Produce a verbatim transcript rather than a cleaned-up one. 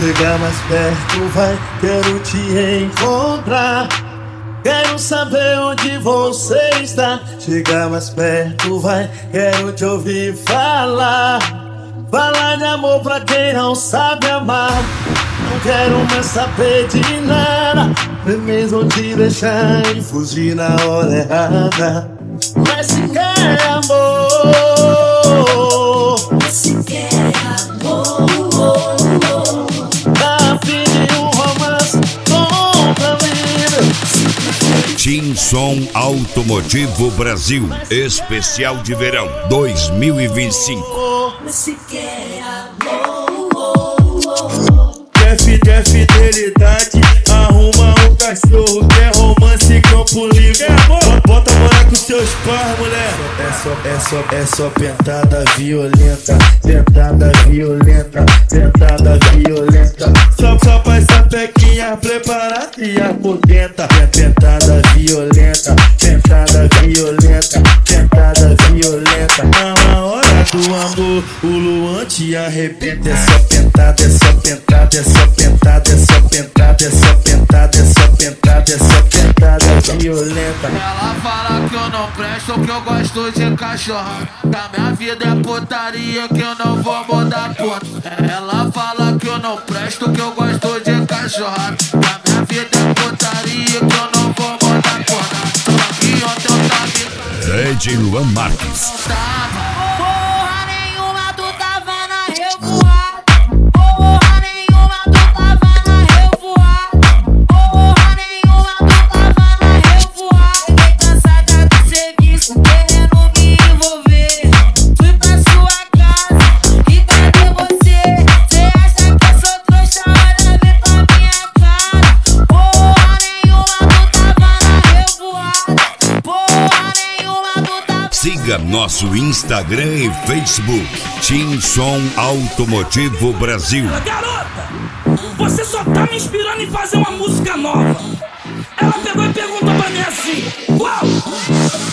Chega mais perto, vai, quero te encontrar. Quero saber onde você está. Chega mais perto, vai, quero te ouvir falar. Falar de amor pra quem não sabe amar. Não quero mais saber de nada, nem mesmo te deixar e fugir na hora errada. Mas se quer amor, se quer amor, tá afim de um romance contra vida. Tim Som Automotivo Brasil, especial de verão dois mil e vinte e cinco. Mas se quer amor, quer, quer fidelidade, arruma um cachorro. Quer romance, campo livre. Quer amor? Bota morar com seus pais, mulher. É só, é só, é só pentada violenta. Pentada violenta, pentada violenta. Só, só pra essa pequinha preparada e apodenta. Pentada violenta, pentada violenta, pentada violenta. Na hora do amor, o Luan te arrebenta. É só pentada, é só pentada, é só pentada, é só pentada, é só pentada, é só pentada, é só pentada violenta. Ela fala que eu não presto, que eu gosto de cachorro. Que a minha vida é putaria, que eu não vou mudar ponto. Ela fala que eu não presto, que eu gosto de cachorro. Que a minha vida é putaria, que eu não vou mudar ponto. Só que ontem eu tava Zé de Luan Marques. porra nenhuma, tu tava na revoada. Porra nenhuma, tu tava na revoada. Porra nenhuma, tu tava na revoada. Fiquei cansada do serviço, querendo me envolver. Fui pra sua casa e cadê você? Cê acha que eu sou trouxa? Olha, vem pra minha cara. Porra nenhuma, tu tava na revoada. Porra nenhuma, tu tava. Siga nosso Instagram e Facebook, Tim Som Automotivo Brasil. Garota, você só tá me inspirando em fazer uma música nova. Ela pegou e perguntou pra mim assim: qual?